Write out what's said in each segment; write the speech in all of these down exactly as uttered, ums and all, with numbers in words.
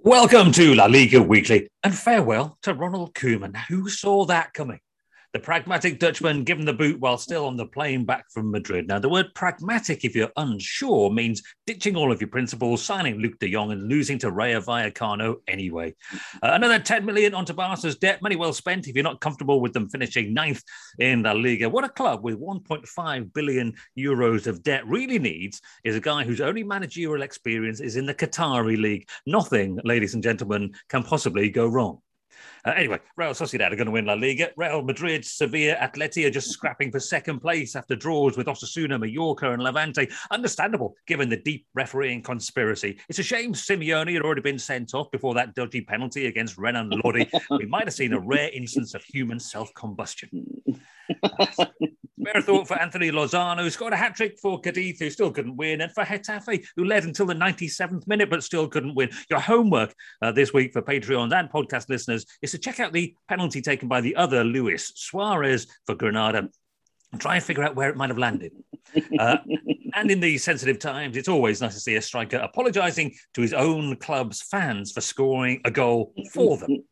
Welcome to La Liga Weekly, and farewell to Ronald Koeman. Who saw that coming? The pragmatic Dutchman given the boot while still on the plane back from Madrid. Now, the word pragmatic, if you're unsure, means ditching all of your principles, signing Luke de Jong and losing to Rayo Vallecano anyway. Uh, another ten million onto Barca's debt, money well spent if you're not comfortable with them finishing ninth in La Liga. What a club with one point five billion euros of debt really needs is a guy whose only managerial experience is in the Qatari League. Nothing, ladies and gentlemen, can possibly go wrong. Uh, anyway, Real Sociedad are going to win La Liga. Real Madrid, Sevilla, Atleti are just scrapping for second place after draws with Osasuna, Mallorca and Levante. Understandable, given the deep refereeing conspiracy. It's a shame Simeone had already been sent off before that dodgy penalty against Renan Lodi. We might have seen a rare instance of human self-combustion. Spare thought for Anthony Lozano, who scored a hat-trick for Cadiz, who still couldn't win, and for Getafe, who led until the ninety-seventh minute but still couldn't win. Your homework uh, this week for Patreons and podcast listeners is to check out the penalty taken by the other Luis Suarez for Granada and try and figure out where it might have landed. Uh, and in these sensitive times, it's always nice to see a striker apologising to his own club's fans for scoring a goal for them.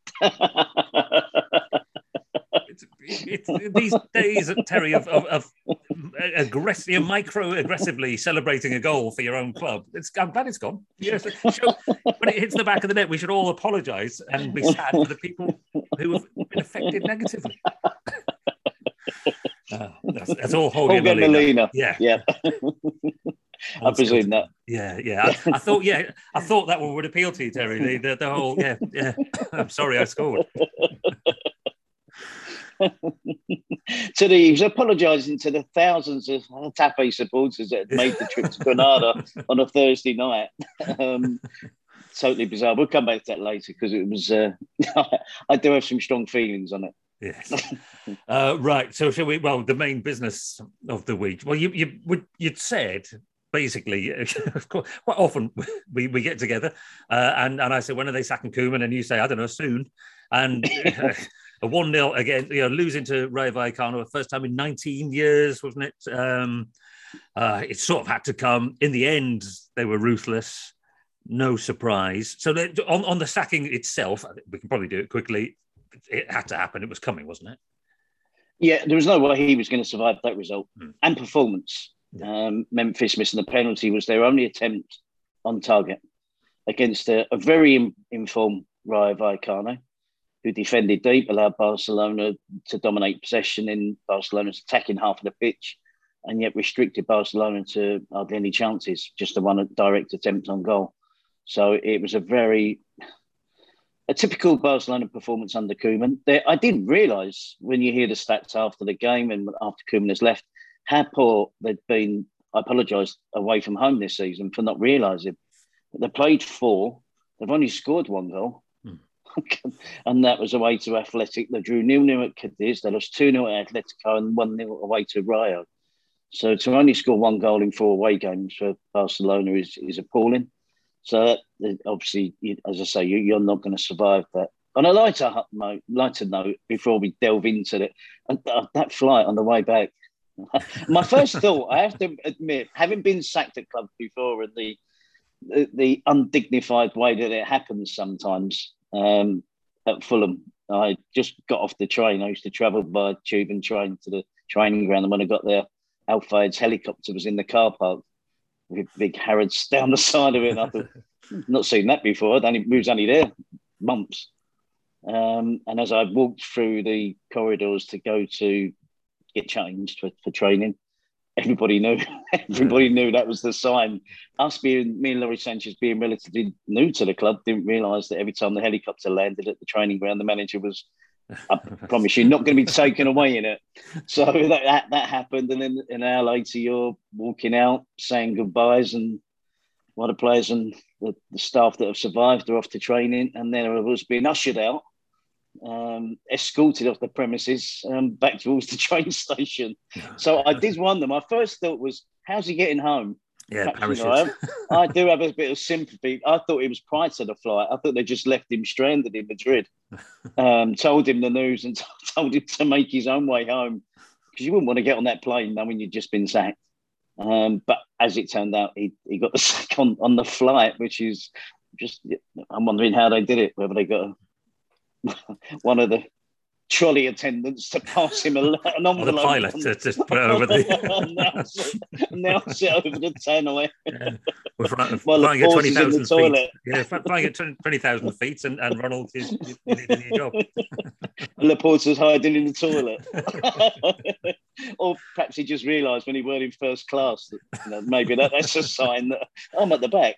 It's, it's these days, Terry, of, of, of aggressive, micro-aggressively celebrating a goal for your own club. It's, I'm glad it's gone. Yes, should, when it hits the back of the net, we should all apologise and be sad for the people who have been affected negatively. Uh, that's, that's all Jorge Molina. Molina. Yeah. Yeah. I presume that. Yeah, yeah. I, I thought, yeah, I thought that one would appeal to you, Terry. The, the, the whole, yeah, yeah. I'm sorry I scored. To the, he was apologising to the thousands of Getafe supporters that had made the trip to Granada on a Thursday night. Um, totally bizarre. We'll come back to that later because it was. Uh, I do have some strong feelings on it. Yes. uh, right. So, shall we? Well, the main business of the week. Well, you you would you'd said. Basically, of course, quite often we, we get together uh, and, and I say, when are they sacking Koeman? And you say, I don't know, soon. And uh, a one nil again, you know, losing to Rayo Vallecano, first time in nineteen years, wasn't it? Um, uh, it sort of had to come. In the end, they were ruthless. No surprise. So that, on, on the sacking itself, we can probably do it quickly. It had to happen. It was coming, wasn't it? Yeah, there was no way he was going to survive that result hmm. and performance. Yeah. Um, Memphis missing the penalty was their only attempt on target against a, a very in, informed Rayo Vallecano, who defended deep, allowed Barcelona to dominate possession in Barcelona's attacking half of the pitch, and yet restricted Barcelona to hardly any chances, just the one direct attempt on goal. So it was a very a typical Barcelona performance under Koeman. There, I didn't realise when you hear the stats after the game and after Koeman has left, how poor they'd been. I apologise, away from home this season for not realising. They played four. They've only scored one goal. Hmm. And that was away to Athletic. They drew nil nil at Cadiz. They lost two nil at Atletico and one nil away to Rayo. So to only score one goal in four away games for Barcelona is, is appalling. So that, obviously, as I say, you, you're not going to survive that. On a lighter note, lighter note, before we delve into it, that flight on the way back, my first thought, I have to admit, having been sacked at clubs before and the, the the undignified way that it happens sometimes um, at Fulham, I just got off the train. I used to travel by tube and train to the training ground. And when I got there, Al Fayed's helicopter was in the car park with big Harrods down the side of it. And I thought, not seen that before. It only, was only there months. Um, and as I walked through the corridors to go to get changed for, for training, everybody knew. Everybody knew that was the sign. Us being, me and Laurie Sanchez being relatively new to the club, didn't realise that every time the helicopter landed at the training ground, the manager was, I promise you, not going to be taken away in it. So that, that that happened, and then an hour later, you're walking out saying goodbyes, and one of the players and the, the staff that have survived are off to training, and then it was being ushered out, um, escorted off the premises um, back towards the train station. So I did wonder. My first thought was, how's he getting home? Yeah, Perhaps, you know, I, I do have a bit of sympathy. I thought it was prior to the flight. I thought they just left him stranded in Madrid, um, told him the news and t- told him to make his own way home, because you wouldn't want to get on that plane knowing you'd just been sacked. Um, but as it turned out, he, he got the sack on, on the flight, which is just I'm wondering how they did it. Whether they got a, one of the trolley attendants to pass him a, an envelope. Or the pilot to just put over the announce, it, announce it over the tannoy. Yeah. We're flying, While flying the at horse is in the twenty thousand toilet. feet. Yeah, flying at twenty thousand feet, and, and Ronald is, is leading your job. Laporta's hiding in the toilet. Or perhaps he just realised when he weren't in first class that, you know, maybe that, that's a sign that I'm at the back.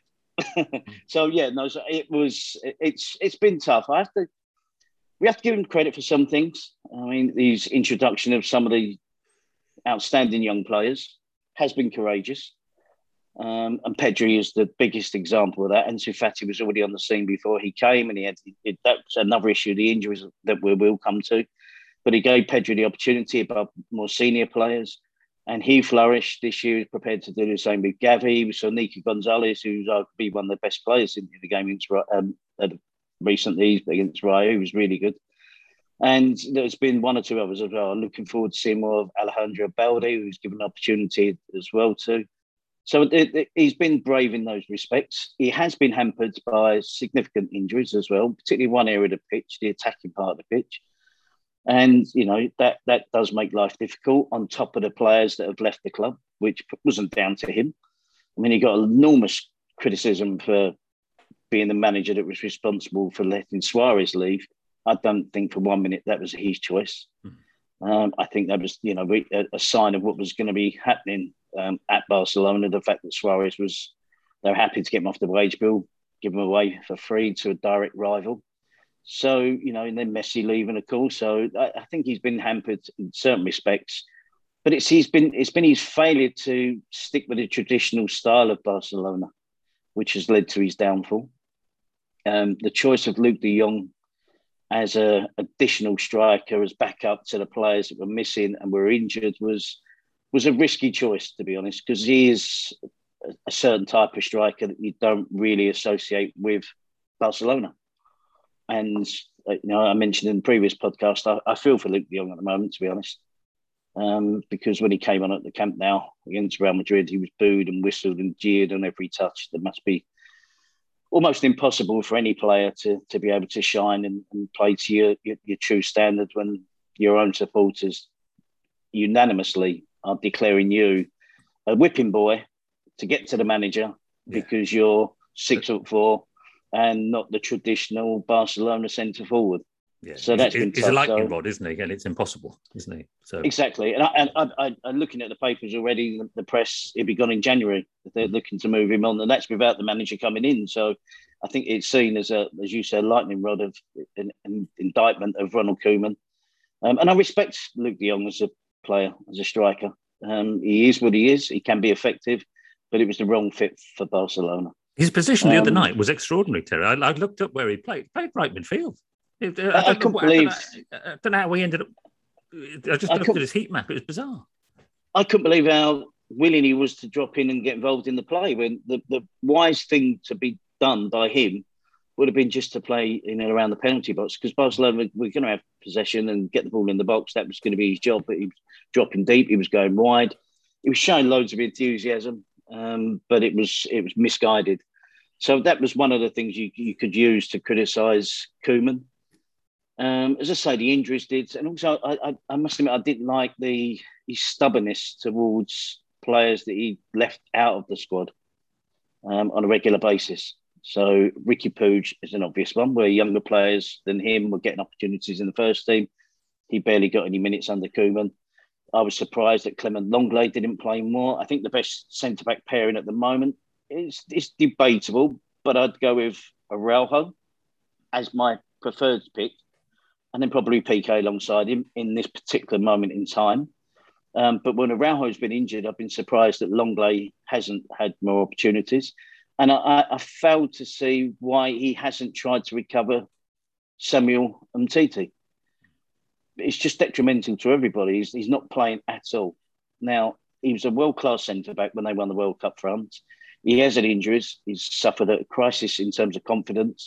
So yeah, no, so it was. It's it's been tough. I have to. We have to give him credit for some things. I mean, his introduction of some of the outstanding young players has been courageous. Um, and Pedri is the biggest example of that. Ansu Fati was already on the scene before he came, and he had it, that's another issue, the injuries that we will come to. But he gave Pedri the opportunity above more senior players, and he flourished this year. He's prepared to do the same with Gavi. We saw Nico Gonzalez, who's arguably one of the best players in, in the game against, um, recently against Rayo, who was really good. And there's been one or two others as well. I'm looking forward to seeing more of Alejandro Balde, who's given an opportunity as well too. So it, it, he's been brave in those respects. He has been hampered by significant injuries as well, particularly one area of the pitch, the attacking part of the pitch. And, you know, that, that does make life difficult on top of the players that have left the club, which wasn't down to him. I mean, he got enormous criticism for being the manager that was responsible for letting Suarez leave. I don't think for one minute that was his choice. Mm. Um, I think that was, you know, a, a sign of what was going to be happening um, at Barcelona. The fact that Suarez was, they were happy to get him off the wage bill, give him away for free to a direct rival. So, you know, and then Messi leaving, of course. So I, I think he's been hampered in certain respects. But it's he's been it's been his failure to stick with the traditional style of Barcelona, which has led to his downfall. Um, the choice of Luke de Jong as an additional striker, as backup to the players that were missing and were injured, was was a risky choice, to be honest, because he is a certain type of striker that you don't really associate with Barcelona. And you know, I mentioned in the previous podcast, I, I feel for Luke de Jong at the moment, to be honest, um, because when he came on at the Camp Nou against Real Madrid, he was booed and whistled and jeered on every touch. There must be almost impossible for any player to, to be able to shine and, and play to your, your, your true standard when your own supporters unanimously are declaring you a whipping boy to get to the manager yeah. because you're six foot four and not the traditional Barcelona centre forward. Yeah. So he's, that's been he's tough. a lightning so, rod, isn't he? And it's impossible, isn't he? So exactly. And, I, and I, I, I'm looking at the papers already. The, the press, he'll be gone in January. They're looking to move him on, and that's without the manager coming in. So I think it's seen as a, as you said, lightning rod of an, an indictment of Ronald Koeman. Um, and I respect Luke de Jong as a player, as a striker. Um, he is what he is. He can be effective, but it was the wrong fit for Barcelona. His position the um, other night was extraordinary, Terry. I, I looked up where he played. He played right midfield. I, don't I, I couldn't know, believe. I don't, know, I don't know how he ended up. I just I looked at his heat map. It was bizarre. I couldn't believe how willing he was to drop in and get involved in the play. When the, the wise thing to be done by him would have been just to play in and around the penalty box, because Barcelona were going to have possession and get the ball in the box. That was going to be his job. But he was dropping deep. He was going wide. He was showing loads of enthusiasm, um, but it was it was misguided. So that was one of the things you, you could use to criticise Koeman. Um, as I say, the injuries did, and also I, I, I must admit I didn't like the his stubbornness towards players that he left out of the squad um, on a regular basis. So Ricky Puig is an obvious one, where younger players than him were getting opportunities in the first team. He barely got any minutes under Koeman. I was surprised that Clement Lenglet didn't play more. I think the best centre-back pairing at the moment is it's debatable, but I'd go with Araujo as my preferred pick, and then probably P K alongside him in this particular moment in time. Um, but when Araujo's been injured, I've been surprised that Lenglet hasn't had more opportunities. And I, I failed to see why he hasn't tried to recover Samuel Umtiti. It's just detrimental to everybody. He's, he's not playing at all. Now, he was a world-class centre-back when they won the World Cup France. He has had injuries. He's suffered a crisis in terms of confidence.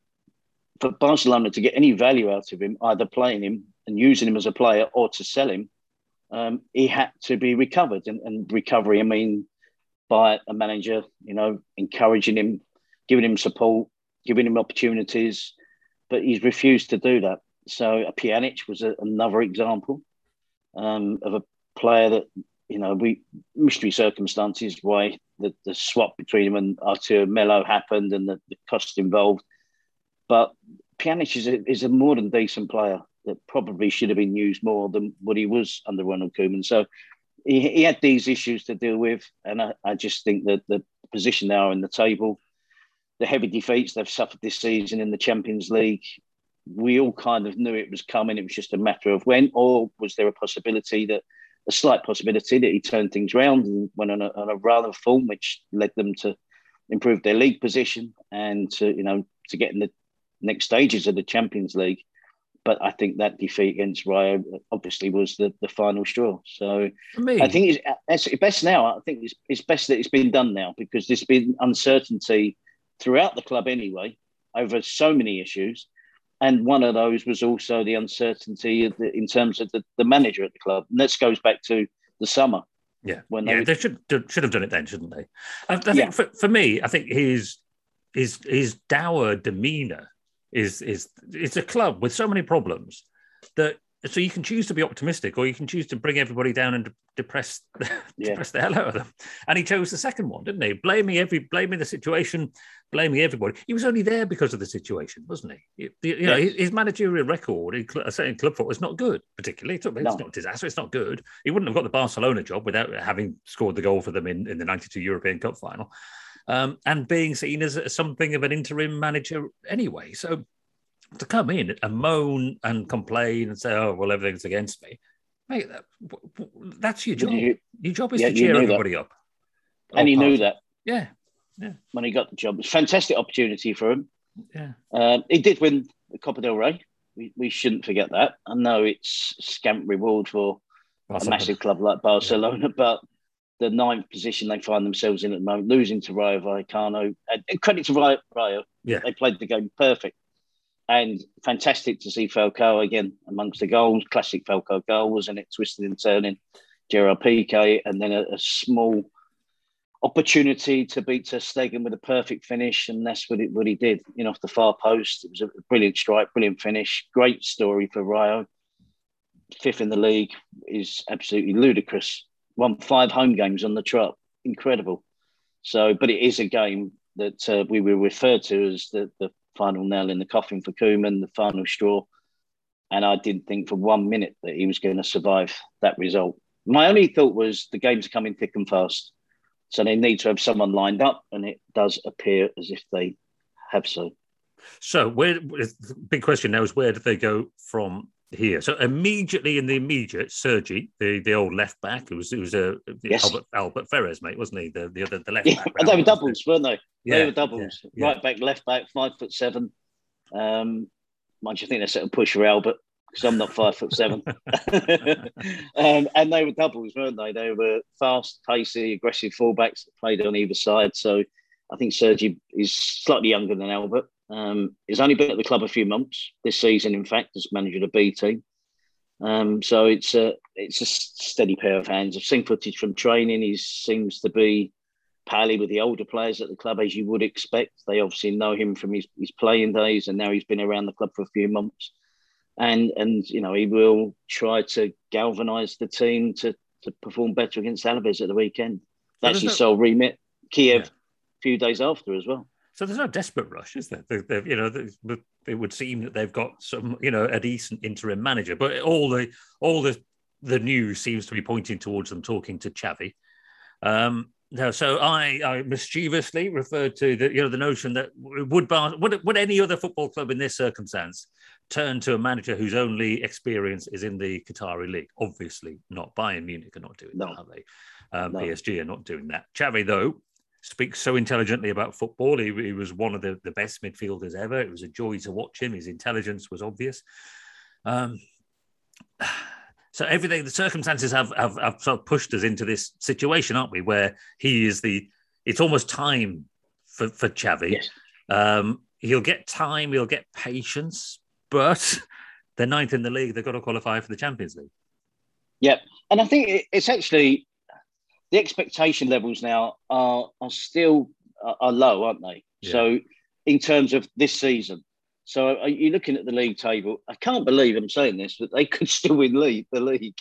For Barcelona to get any value out of him, either playing him and using him as a player or to sell him, um, he had to be recovered. And, and recovery, I mean, by a manager, you know, encouraging him, giving him support, giving him opportunities, but he's refused to do that. So Pjanic was a, another example um, of a player that, you know, we mystery circumstances why the, the swap between him and Artur Melo happened and the, the cost involved. But Pjanic is a, is a more than decent player that probably should have been used more than what he was under Ronald Koeman. So he, he had these issues to deal with. And I, I just think that the position they are in the table, the heavy defeats they've suffered this season in the Champions League, we all kind of knew it was coming. It was just a matter of when, or was there a possibility that, a slight possibility that he turned things around and went on a, on a rather form, which led them to improve their league position and to, you know, to get in the next stages of the Champions League. But I think that defeat against Rayo obviously was the, the final straw. So For me, I think it's, it's best now. I think it's, it's best that it's been done now because there's been uncertainty throughout the club anyway over so many issues. And one of those was also the uncertainty in terms of the, the manager at the club. And this goes back to the summer. Yeah, when yeah, they, they should should have done it then, shouldn't they? I, I think Yeah. for, for me, I think his his his dour demeanour is is it's a club with so many problems that so you can choose to be optimistic or you can choose to bring everybody down and de- depress Yeah. depress the hell out of them. And he chose the second one, didn't he? Blaming every blaming the situation, blaming everybody. He was only there because of the situation, wasn't he? You, you know, Yes. his, his managerial record, in, cl- certainly in club football, is not good. Particularly, it's, not, it's No. not a disaster. It's not good. He wouldn't have got the Barcelona job without having scored the goal for them in, in the ninety-two European Cup final, um, and being seen as, as something of an interim manager anyway. So to come in and moan and complain and say, "Oh, well, everything's against me," mate, that, that's your job. You, Your job is yeah, to you cheer knew everybody that. up. And Or he part. knew that Yeah, yeah, when he got the job. It's a fantastic opportunity for him. yeah. Um, he did win the Copa del Rey. We, we shouldn't forget that. I know it's scant reward for Barcelona. a massive club like Barcelona, yeah. but the ninth position they find themselves in at the moment, losing to Rayo Vallecano. And credit to Rayo, Rayo. Yeah. They played the game perfect. And fantastic to see Falcao again amongst the goals. Classic Falcao goal, wasn't it? Twisted and turning, Gerard Piqué, and then a, a small opportunity to beat Ter Stegen with a perfect finish, and that's what, it, what he did, you know, off the far post. It was a brilliant strike, brilliant finish. Great story for Rayo. Fifth in the league is absolutely ludicrous. Won five home games on the trot. Incredible. So, but it is a game that uh, we will refer to as the, the final nail in the coffin for Koeman, the final straw. And I didn't think for one minute that he was going to survive that result. My only thought was the game's coming thick and fast. So they need to have someone lined up, and it does appear as if they have so. So, where the big question now is where do they go from here? So, immediately in the immediate, Sergi, the, the old left back, it was it was a yes. Albert Albert Ferrez, mate, wasn't he? The the other the left yeah, back. they were doubles, weren't they? Yeah, they were doubles. Yeah, yeah. Right back, left back, five foot seven. Um, mind you, I think they set a push for Albert because I'm not five foot seven. um, and they were doubles, weren't they? They were fast, pacey, aggressive fullbacks that played on either side. So I think Sergi is slightly younger than Albert. Um, he's only been at the club a few months this season, in fact, as manager of the B team. Um, so it's a it's a steady pair of hands. I've seen footage from training. He seems to be pally with the older players at the club, as you would expect. They obviously know him from his, his playing days, and now he's been around the club for a few months. And, and you know, he will try to galvanise the team to, to perform better against Alaves at the weekend. That's his no... sole remit. Kiev, yeah. a few days after as well. So there's no desperate rush, is there? They, they, you know, they, it would seem that they've got some, you know, a decent interim manager, but all the all the the news seems to be pointing towards them talking to Xavi. Um, no, so I, I mischievously referred to the, you know, the notion that would Bar- would would any other football club in this circumstance turn to a manager whose only experience is in the Qatari league? Obviously not. Bayern Munich are not doing no. that, are they? Um, no. P S G are not doing that. Xavi, though, speaks so intelligently about football. He, he was one of the, the best midfielders ever. It was a joy to watch him. His intelligence was obvious. Um, so everything, the circumstances have, have, have sort of pushed us into this situation, aren't we? Where he is the, it's almost time for, for Xavi. Yes. Um, he'll get time, he'll get patience, but they're ninth in the league. They've got to qualify for the Champions League. Yep. And I think it's actually, the expectation levels now are are still are low, aren't they? Yeah. So in terms of this season. So are you looking at the league table? I can't believe I'm saying this, but they could still win league, the league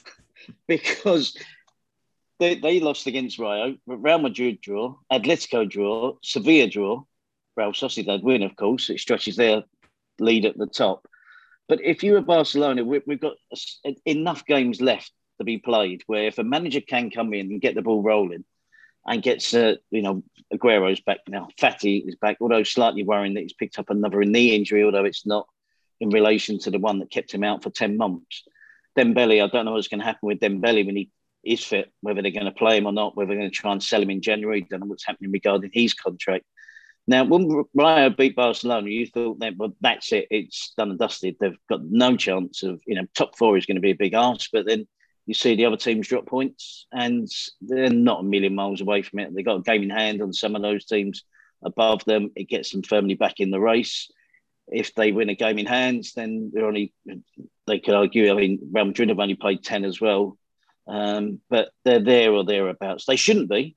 because they, they lost against Rayo, Real Madrid draw, Atletico draw, Sevilla draw, Real Sociedad win, of course. It stretches their lead at the top. But if you were Barcelona, we, we've got enough games left to be played where if a manager can come in and get the ball rolling and gets, uh, you know, Aguero's back now, Fati is back, although slightly worrying that he's picked up another knee injury, although it's not in relation to the one that kept him out for ten months. Dembele, I don't know what's going to happen with Dembele when he is fit, whether they're going to play him or not, whether they're going to try and sell him in January. Don't know what's happening regarding his contract. Now, when Rayo beat Barcelona, you thought that, well, that's it. It's done and dusted. They've got no chance of, you know, top four is going to be a big ask. But then you see the other teams drop points and they're not a million miles away from it. They've got a game in hand on some of those teams above them. It gets them firmly back in the race. If they win a game in hand, then they're only, they could argue, I mean, Real Madrid have only played ten as well. Um, but they're there or thereabouts. They shouldn't be.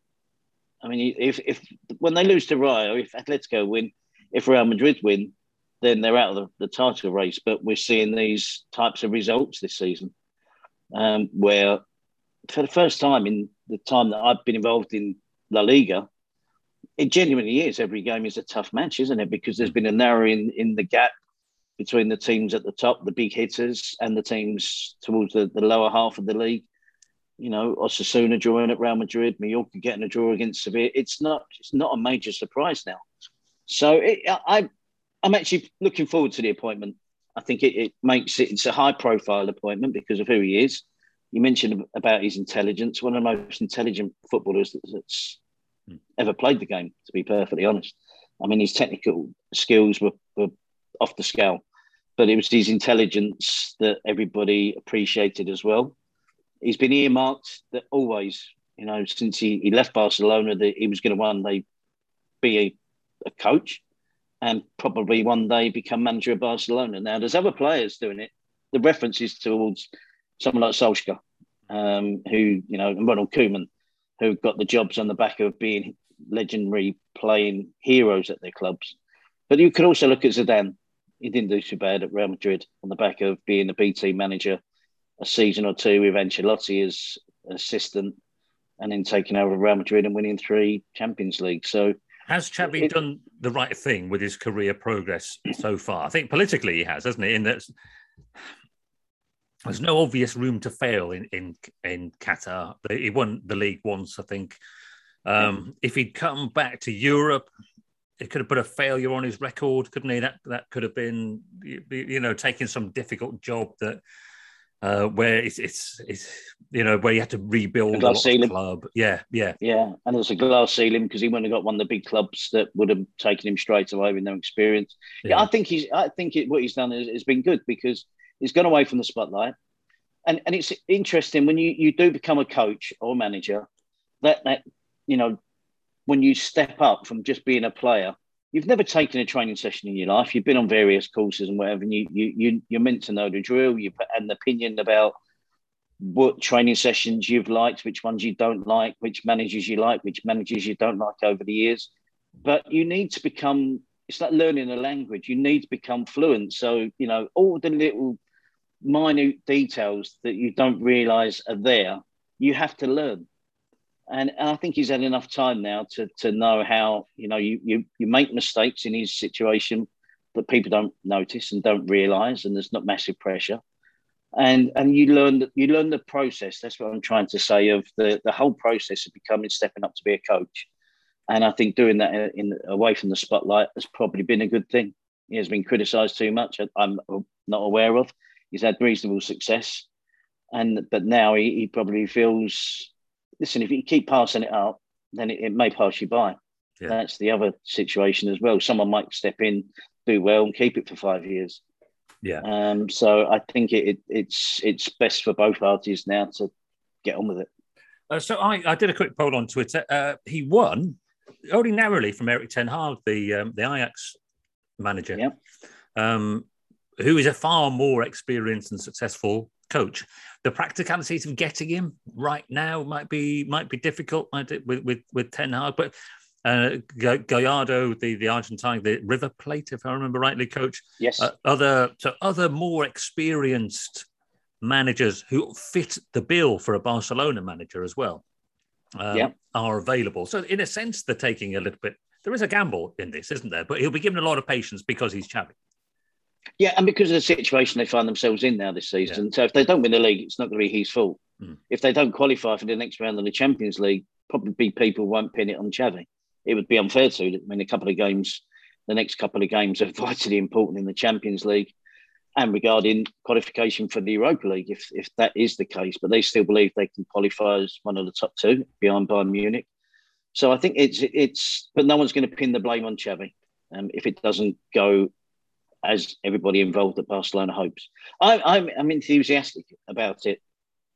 I mean, if if when they lose to Rayo, if Atletico win, if Real Madrid win, then they're out of the, the title race. But we're seeing these types of results this season, um, where for the first time in the time that I've been involved in La Liga, it genuinely is. Every game is a tough match, isn't it? Because there's been a narrowing in the gap between the teams at the top, the big hitters, and the teams towards the, the lower half of the league. You know, Osasuna drawing at Real Madrid, Mallorca getting a draw against Sevilla. It's not, it's not a major surprise now. So it, I, I'm actually looking forward to the appointment. I think it, it makes it, it's a high profile appointment because of who he is. You mentioned about his intelligence, one of the most intelligent footballers that's ever played the game, to be perfectly honest. I mean, his technical skills were, were off the scale, but it was his intelligence that everybody appreciated as well. He's been earmarked that always, you know, since he, he left Barcelona, that he was going to one day be a, a coach and probably one day become manager of Barcelona. Now, there's other players doing it. The references towards someone like Solskjaer, um, who, you know, and Ronald Koeman, who got the jobs on the back of being legendary playing heroes at their clubs. But you could also look at Zidane. He didn't do too bad at Real Madrid on the back of being a B team manager a season or two with Ancelotti as assistant and then taking over Real Madrid and winning three Champions League. So has Xavi it, done the right thing with his career progress so far? I think politically he has, hasn't he? In that there's no obvious room to fail in, in, in Qatar. He won the league once, I think. Um, if he'd come back to Europe, it could have put a failure on his record, couldn't he? That that could have been, you know, taking some difficult job that uh, where it's, it's it's you know where you had to rebuild a lot of club. Yeah, yeah, yeah. And there's a glass ceiling because he wouldn't have got one of the big clubs that would have taken him straight away with no experience. Yeah, yeah I think he's. I think it, what he's done has, has been good because he's gone away from the spotlight. And and it's interesting when you, you do become a coach or manager, that that you know. When you step up from just being a player, you've never taken a training session in your life. You've been on various courses and whatever, and you, you, you, you're meant to know the drill. You've had an opinion about what training sessions you've liked, which ones you don't like, which managers you like, which managers you don't like over the years. But you need to become, it's like learning a language. You need to become fluent. So, you know, all the little minute details that you don't realise are there, you have to learn. And, and I think he's had enough time now to to know how, you know, you, you you make mistakes in his situation that people don't notice and don't realise, and there's not massive pressure. And and you learn you learn the process. That's what I'm trying to say of the, the whole process of becoming, stepping up to be a coach. And I think doing that in, in away from the spotlight has probably been a good thing. He has been criticised too much. I'm not aware of. He's had reasonable success, and but now he, he probably feels. Listen, if you keep passing it up, then it, it may pass you by. Yeah. That's the other situation as well. Someone might step in, do well, and keep it for five years. Yeah. Um. So I think it, it it's it's best for both parties now to get on with it. Uh, so I, I did a quick poll on Twitter. Uh, he won only narrowly from Erik ten Hag, the um, the Ajax manager, yeah. um, who is a far more experienced and successful coach. The practicalities of getting him right now might be might be difficult might it, with, with with Ten Hag, but Uh, Gallardo, the, the Argentine, the River Plate, if I remember rightly, coach. Yes. Uh, other so other more experienced managers who fit the bill for a Barcelona manager as well um, yeah. are available. So in a sense, they're taking a little bit. There is a gamble in this, isn't there? But he'll be given a lot of patience because he's Xavi. Yeah, and because of the situation they find themselves in now this season. Yeah. So if they don't win the league, it's not going to be his fault. Mm. If they don't qualify for the next round of the Champions League, probably people won't pin it on Xavi. It would be unfair to. I mean, a couple of games, the next couple of games are vitally important in the Champions League and regarding qualification for the Europa League, if if that is the case. But they still believe they can qualify as one of the top two behind Bayern Munich. So I think it's, it's but no one's going to pin the blame on Xavi um, if it doesn't go as everybody involved at Barcelona hopes. I, I'm, I'm enthusiastic about it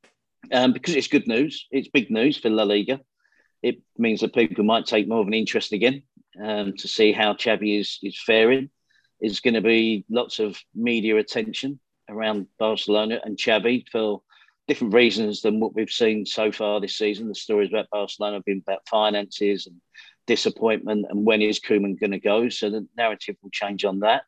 um, because it's good news. It's big news for La Liga. It means that people might take more of an interest again um, to see how Xavi is, is faring. There's going to be lots of media attention around Barcelona and Xavi for different reasons than what we've seen so far this season. The stories about Barcelona have been about finances and disappointment and when is Koeman going to go. So the narrative will change on that.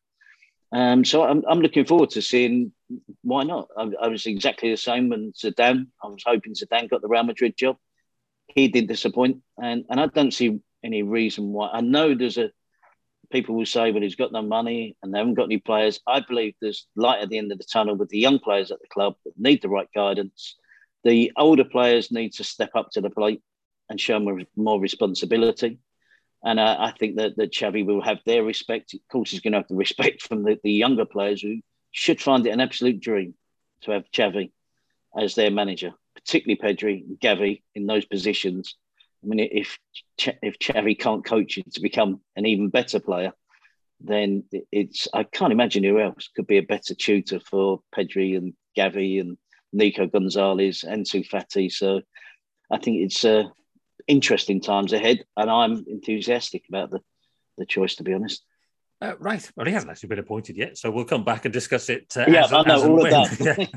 Um, so I'm, I'm looking forward to seeing why not. I, I was exactly the same when Zidane. I was hoping Zidane got the Real Madrid job. He did disappoint, and, and I don't see any reason why. I know there's a people will say, well, he's got no money and they haven't got any players. I believe there's light at the end of the tunnel with the young players at the club that need the right guidance. The older players need to step up to the plate and show more, more responsibility. And uh, I think that, that Xavi will have their respect. Of course, he's going to have the respect from the, the younger players who should find it an absolute dream to have Xavi as their manager, particularly Pedri and Gavi in those positions. I mean, if if Xavi can't coach you to become an even better player, then it's I can't imagine who else could be a better tutor for Pedri and Gavi and Nico Gonzalez and Ansu Fati. So I think it's uh, interesting times ahead, and I'm enthusiastic about the, the choice, to be honest. Uh, right. Well, he hasn't actually been appointed yet, so we'll come back and discuss it. Uh, yeah, as, I know as all of of that.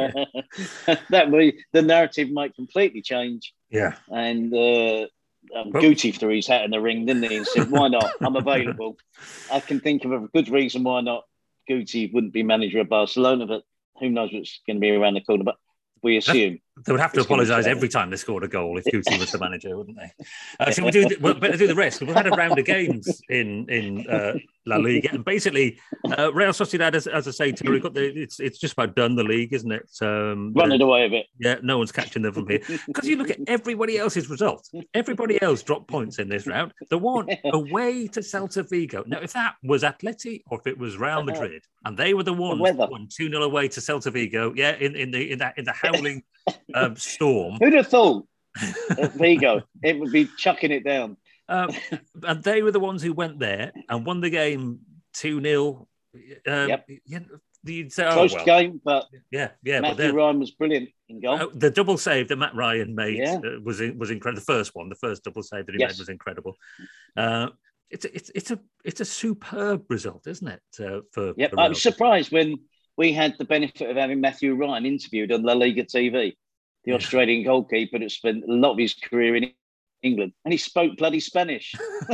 yeah. that way, the narrative might completely change. Yeah. And uh, um, well, Guti threw his hat in the ring, didn't he? And said, "Why not? I'm available." I can think of a good reason why not. Guti wouldn't be manager of Barcelona, but who knows what's going to be around the corner? But we assume they would have to apologise every time they scored a goal if Guti was the manager, wouldn't they? Uh, shall we do? The, we'll better do the rest. We've had a round of games in in uh, La Liga, and basically, uh, Real Sociedad, as, as I say, Terry, got the, it's it's just about done the league, isn't it? Um, Running away a bit. Yeah, no one's catching them from here because you look at everybody else's results. Everybody else dropped points in this round. The one away to Celta Vigo. Now, if that was Atleti or if it was Real Madrid, and they were the ones the won two nil away to Celta Vigo, yeah, in, in the in that in the howling um, storm. Who'd have thought at Vigo it would be chucking it down? Um, and they were the ones who went there and won the game two nil. Um, yep. You'd say, oh, Close well. game, but yeah, yeah. Matthew but Ryan was brilliant in goal. Uh, the double save that Matt Ryan made yeah. uh, was was incredible. The first one, the first double save that he yes. made was incredible. Uh, it's a, it's it's a it's a superb result, isn't it? Uh, for yeah, for I was surprised when we had the benefit of having Matthew Ryan interviewed on La Liga T V, the Australian goalkeeper that spent a lot of his career in England, and he spoke bloody Spanish. We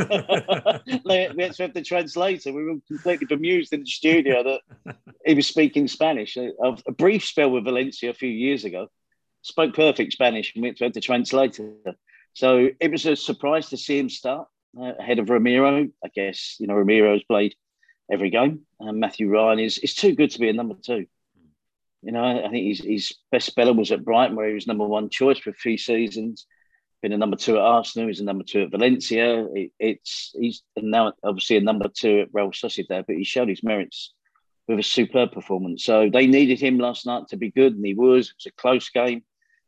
had to have the translator. We were completely bemused in the studio that he was speaking Spanish. A, a brief spell with Valencia a few years ago, spoke perfect Spanish, and we had to have the translator. So it was a surprise to see him start uh, ahead of Ramiro. I guess, you know, Ramiro's played every game, and Matthew Ryan is is too good to be a number two. You know, I think his, his best spell was at Brighton, where he was number one choice for a few seasons. Been a number two at Arsenal. He's a number two at Valencia. It, it's he's now obviously a number two at Real Sociedad, but he showed his merits with a superb performance. So they needed him last night to be good, and he was. It was a close game.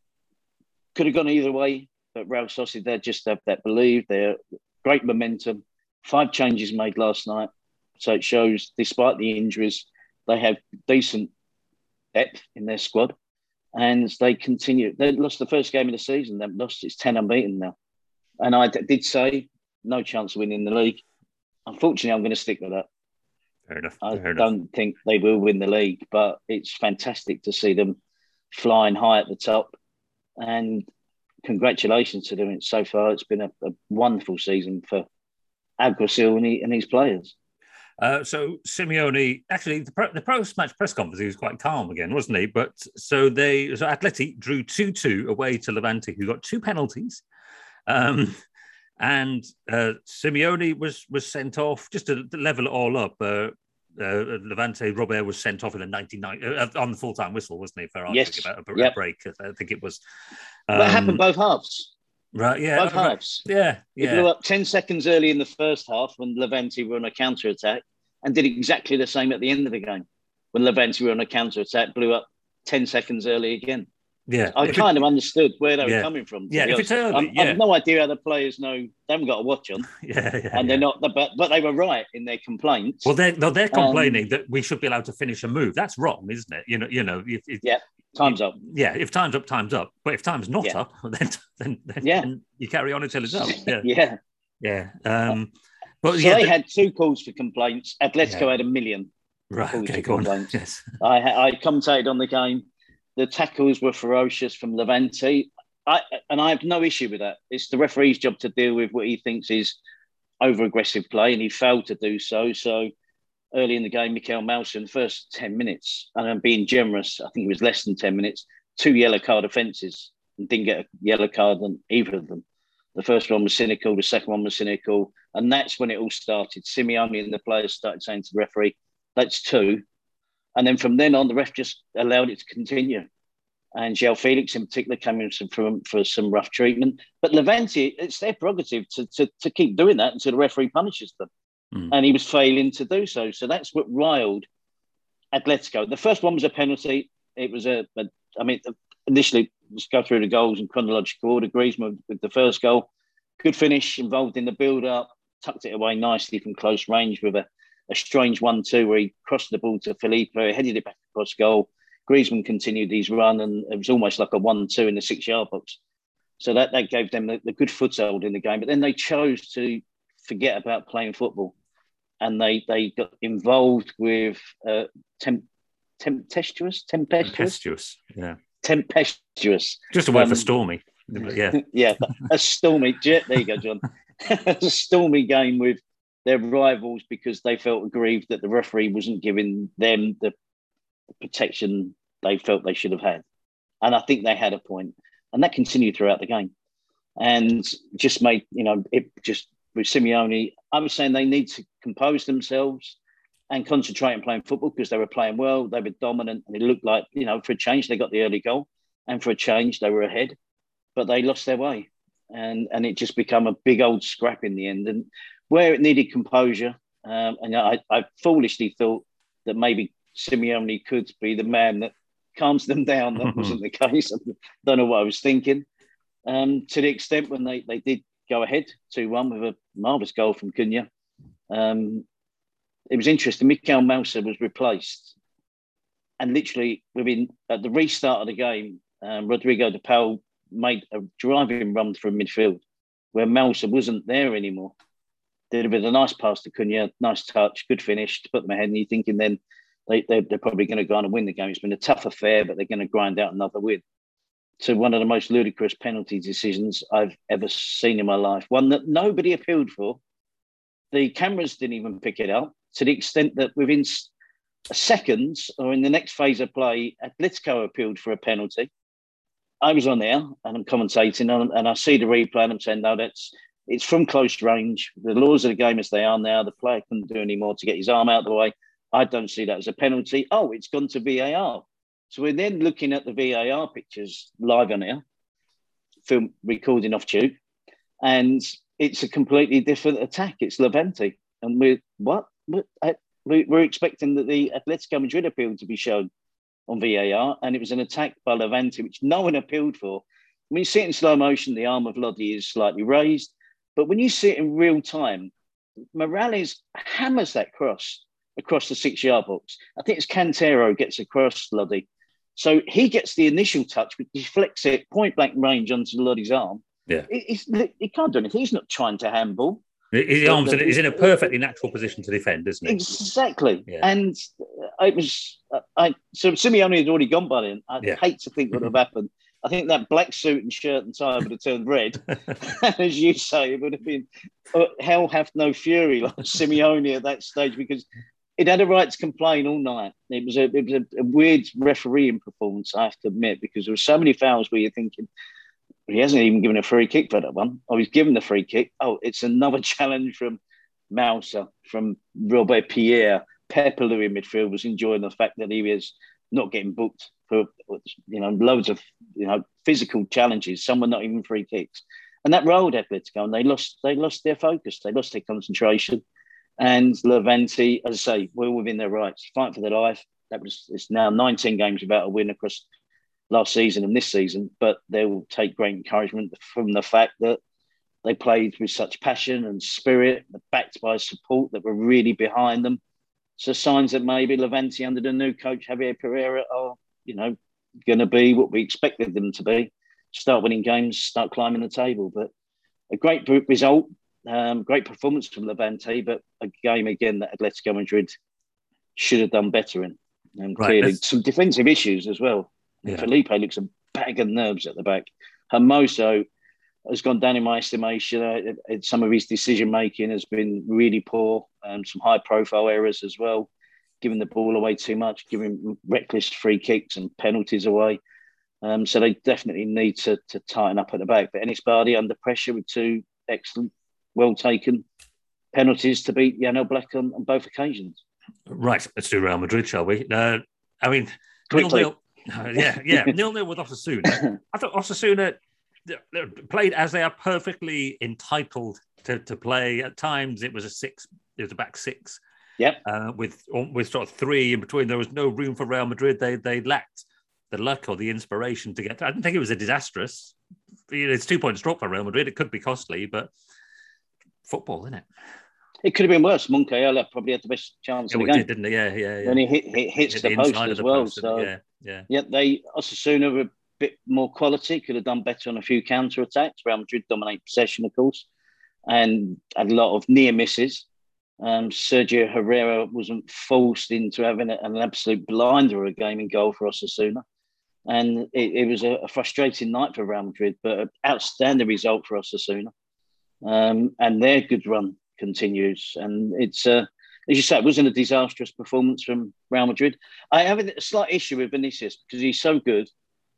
Could have gone either way, but Real Sociedad just have that belief. They're great momentum. Five changes made last night, so it shows despite the injuries, they have decent depth in their squad. And they continue. They lost the first game of the season. They've lost. It's ten unbeaten now. And I d- did say no chance of winning the league. Unfortunately, I'm going to stick with that. Fair enough. I Fair don't enough. think they will win the league, but it's fantastic to see them flying high at the top. And congratulations to them. So far, it's been a, a wonderful season for Alguacil and, he, and his players. Uh, so Simeone, actually, the, pro, the post-match press conference, he was quite calm again, wasn't he? But so they, so Atleti drew two two away to Levante, who got two penalties. Um, and uh, Simeone was was sent off just to level it all up. Uh, uh, Levante, Robert was sent off in the ninety-ninth uh, on the full-time whistle, wasn't he? For arguing yes. about a, yep. a break, I think it was. Um, but it happened both halves. Right, yeah. Both halves. Yeah, yeah. It blew up ten seconds early in the first half when Levante were on a counter-attack and did exactly the same at the end of the game. When Levante were on a counter-attack, blew up ten seconds early again. Yeah. I if kind it, of understood where they were yeah. coming from. Yeah, if honest. it's early, I'm, yeah. I have no idea how the players know. They haven't got a watch on. yeah, yeah. And they're yeah. not, but, but they were right in their complaints. Well, they're, no, they're complaining um, that we should be allowed to finish a move. That's wrong, isn't it? You know, you know. If, if, yeah, time's if, up. Yeah, if time's up, time's up. But if time's not yeah. up, then then, then, yeah. then you carry on until it's up. Yeah, yeah. yeah. Um, but so yeah, they the, had two calls for complaints. Atletico yeah. had a million right, calls okay, for go complaints. On. Yes. I, I commentated on the game. The tackles were ferocious from Levante. I, and I have no issue with that. It's the referee's job to deal with what he thinks is over-aggressive play, and he failed to do so. So early in the game, Mikel Malson, first ten minutes, and I'm being generous, I think it was less than ten minutes, two yellow card offences, and didn't get a yellow card on either of them. The first one was cynical, the second one was cynical, and that's when it all started. Simeone and the players started saying to the referee, that's two. And then from then on, the ref just allowed it to continue. And João Felix in particular came in for, for some rough treatment. But Levante, it's their prerogative to, to, to keep doing that until the referee punishes them. Mm. And he was failing to do so. So that's what riled Atletico. The first one was a penalty. It was a, a I mean, initially, let's go through the goals in chronological order. Griezmann with the first goal. Good finish, involved in the build-up, tucked it away nicely from close range with a, a strange one two where he crossed the ball to Felipe, headed it back across goal. Griezmann continued his run, and it was almost like a one two in the six-yard box. So that, that gave them the, the good foothold in the game. But then they chose to forget about playing football, and they they got involved with uh, temp, tempestuous, tempestuous, tempestuous, yeah, tempestuous. Just a word um, for stormy, yeah, yeah, a stormy. There you go, John. A stormy game with their rivals because they felt aggrieved that the referee wasn't giving them the protection they felt they should have had. And I think they had a point. And that continued throughout the game. And just made, you know, it just with Simeone, I was saying they need to compose themselves and concentrate on playing football because they were playing well, they were dominant, and it looked like, you know, for a change, they got the early goal. And for a change, they were ahead. But they lost their way. And and it just became a big old scrap in the end. And where it needed composure, um, and I, I foolishly thought that maybe Simeone could be the man that calms them down. That wasn't the case. I don't know what I was thinking. Um, to the extent when they, they did go ahead two one with a marvellous goal from Cunha. Um, it was interesting. Mikel Malsa was replaced. And literally within at the restart of the game, um, Rodrigo de Paul made a driving run from midfield where Malsa wasn't there anymore. Did a bit of a nice pass to Cunha, nice touch, good finish to put them ahead. And you're thinking then, They, they're, they're probably going to go on and win the game. It's been a tough affair, but they're going to grind out another win. So one of the most ludicrous penalty decisions I've ever seen in my life. One that nobody appealed for. The cameras didn't even pick it up to the extent that within seconds or in the next phase of play, Atletico appealed for a penalty. I was on there and I'm commentating and, and I see the replay and I'm saying, no, that's it's from close range. The laws of the game as they are now, the player couldn't do any more to get his arm out of the way. I don't see that as a penalty. Oh, it's gone to V A R. So we're then looking at the V A R pictures live on air, film recording off tube, and it's a completely different attack. It's Levante. And we're, what? We're expecting that the Atletico Madrid appeal to be shown on V A R, and it was an attack by Levante, which no one appealed for. When you see it in slow motion, the arm of Lodi is slightly raised. But when you see it in real time, Morales hammers that cross across the six-yard box. I think it's Cantero gets across Lodi. So he gets the initial touch, but deflects it point-blank range onto Lodi's arm. Yeah. It, he can't do anything. He's not trying to handball. His arms is in a perfectly natural position to defend, isn't he? Exactly. Yeah. And it was... I So Simeone had already gone by then. I yeah. hate to think what would have happened. I think that black suit and shirt and tie would have turned red. As you say, it would have been uh, hell hath no fury like Simeone at that stage, because it had a right to complain all night. It was a it was a, a weird refereeing performance, I have to admit, because there were so many fouls where you're thinking, he hasn't even given a free kick for that one. Oh, he's given the free kick. Oh, it's another challenge from Moussa, from Robert Pierre. Pepelu in midfield was enjoying the fact that he was not getting booked for, you know, loads of, you know, physical challenges. Some were not even free kicks. And that rolled Atletico, and they lost, they lost their focus. They lost their concentration. And Levante, as I say, were within their rights, fight for their life. That was, it's now nineteen games without a win across last season and this season, but they will take great encouragement from the fact that they played with such passion and spirit, backed by support that were really behind them. So signs that maybe Levante under the new coach, Javier Pereira, are, you know, going to be what we expected them to be. Start winning games, start climbing the table. But a great group result, um, great performance from Levante, but a game again that Atletico Madrid should have done better in. And right, clearly let's... some defensive issues as well. Yeah. Felipe looks a bag of nerves at the back. Hermoso has gone down in my estimation. Uh, it, it, some of his decision making has been really poor. Um, some high profile errors as well, giving the ball away too much, giving reckless free kicks and penalties away. Um, so they definitely need to, to tighten up at the back. But Enis Bardi under pressure with two excellent, well taken penalties to beat Jan Oblak on, on both occasions. Right, let's do Real Madrid, shall we? Uh, I mean, quickly. Nil, nil, yeah, yeah, nil nil with Osasuna. I thought Osasuna played as they are perfectly entitled to, to play. At times, it was a six. It was a back six. Yep. Uh, with with sort of three in between. There was no room for Real Madrid. They they lacked the luck or the inspiration to get. I didn't think it was a disastrous. It's two points drop for Real Madrid. It could be costly, but football, isn't it? It could have been worse. Moncayola probably had the best chance yeah, of the game. Did, didn't he? Yeah, yeah, yeah. When he hit, hit hits hit the, the post as the well. Post, so yeah, yeah. Yeah, they Osasuna were a bit more quality. Could have done better on a few counter attacks. Real Madrid dominate possession, of course, and had a lot of near misses. Um, Sergio Herrera wasn't forced into having an absolute blinder of a game in goal for Osasuna. And it, it was a, a frustrating night for Real Madrid, but an outstanding result for Osasuna. Um, and their good run continues. And it's, uh, as you say, it wasn't a disastrous performance from Real Madrid. I have a slight issue with Vinicius because he's so good.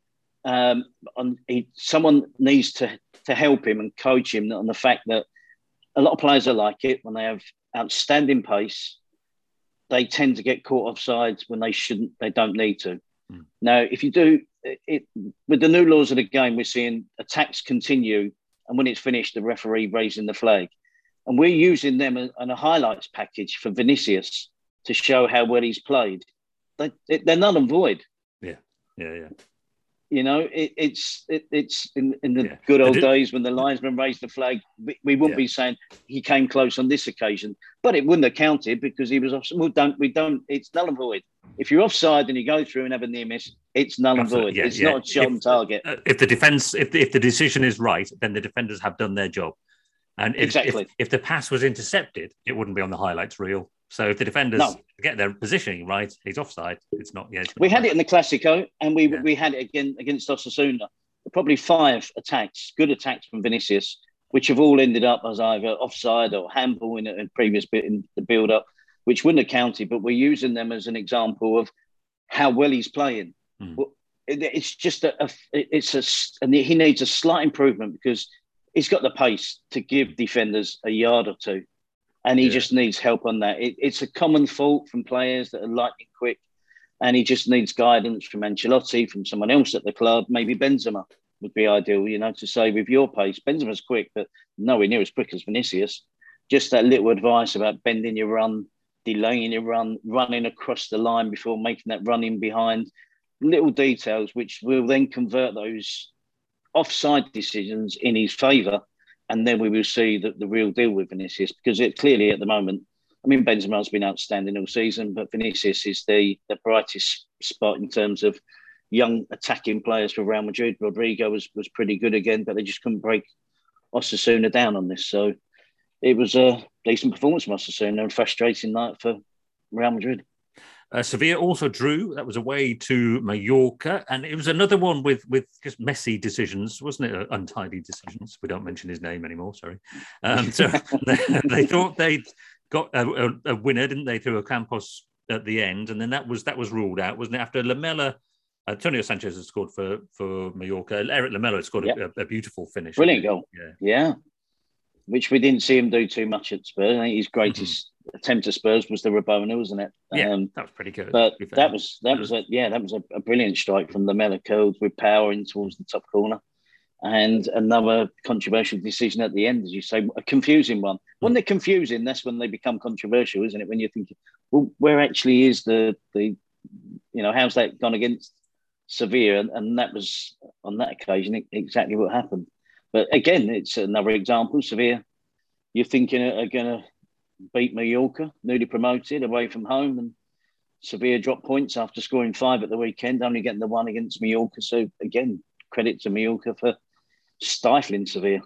Um, on, he, someone needs to, to help him and coach him on the fact that a lot of players are like it when they have outstanding pace. They tend to get caught offsides when they shouldn't, they don't need to. Mm. Now, if you do, it, with the new laws of the game, we're seeing attacks continue, and when it's finished, the referee raising the flag. And we're using them on a highlights package for Vinicius to show how well he's played. They, they're null and void. Yeah, yeah, yeah. You know, it, it's it, it's in, in the yeah. good old days when the linesman raised the flag, we, we wouldn't yeah. be saying he came close on this occasion, but it wouldn't have counted because he was off. We don't, we don't. It's null and void. If you're offside and you go through and have a near miss, it's null and void. Yeah, it's yeah. not a shot on target. Uh, if the defense, if the, if the decision is right, then the defenders have done their job. And if, exactly. if, if the pass was intercepted, it wouldn't be on the highlights reel. So if the defenders no. get their positioning right, he's offside. It's not. Yeah, it's we had it in the Classico, and we yeah. we had it again against Osasuna. Probably five attacks, good attacks from Vinicius, which have all ended up as either offside or handball in a previous bit in the build-up, which wouldn't have counted. But we're using them as an example of how well he's playing. Mm. Well, it, it's just a, a it's a and he needs a slight improvement because he's got the pace to give defenders a yard or two. And he yeah. just needs help on that. It, it's a common fault from players that are lightning quick. And he just needs guidance from Ancelotti, from someone else at the club. Maybe Benzema would be ideal, you know, to say with your pace. Benzema's quick, but nowhere near as quick as Vinicius. Just that little advice about bending your run, delaying your run, running across the line before making that run in behind. Little details which will then convert those offside decisions in his favour. And then we will see the, the real deal with Vinicius, because it clearly at the moment, I mean, Benzema's been outstanding all season, but Vinicius is the, the brightest spot in terms of young attacking players for Real Madrid. Rodrigo was, was pretty good again, but they just couldn't break Osasuna down on this. So it was a decent performance from Osasuna and a frustrating night for Real Madrid. Uh, Sevilla also drew. That was away to Mallorca, and it was another one with with just messy decisions, wasn't it? Uh, untidy decisions. We don't mention his name anymore. Sorry. Um, so they, they thought they'd got a, a, a winner, didn't they, through Ocampos at the end, and then that was that was ruled out, wasn't it? After Lamela, Antonio Sanchez has scored for for Mallorca. Eric Lamela has scored yep. a, a beautiful finish. Brilliant goal. Yeah. yeah. Which we didn't see him do too much at Spurs. I think his greatest mm-hmm. attempt at Spurs was the Rabona, wasn't it? Yeah, um, that was pretty good. But that was that was a yeah, that was a, a brilliant strike from Lamela, curled with power in towards the top corner, and another controversial decision at the end, as you say, a confusing one. Mm-hmm. When they're confusing, that's when they become controversial, isn't it? When you're thinking, well, where actually is the the, you know, how's that gone against Sevilla? And, and that was on that occasion exactly what happened. But again, it's another example. Sevilla, you're thinking are going to beat Mallorca, newly promoted, away from home. And Sevilla dropped points after scoring five at the weekend, only getting the one against Mallorca. So again, credit to Mallorca for stifling Sevilla.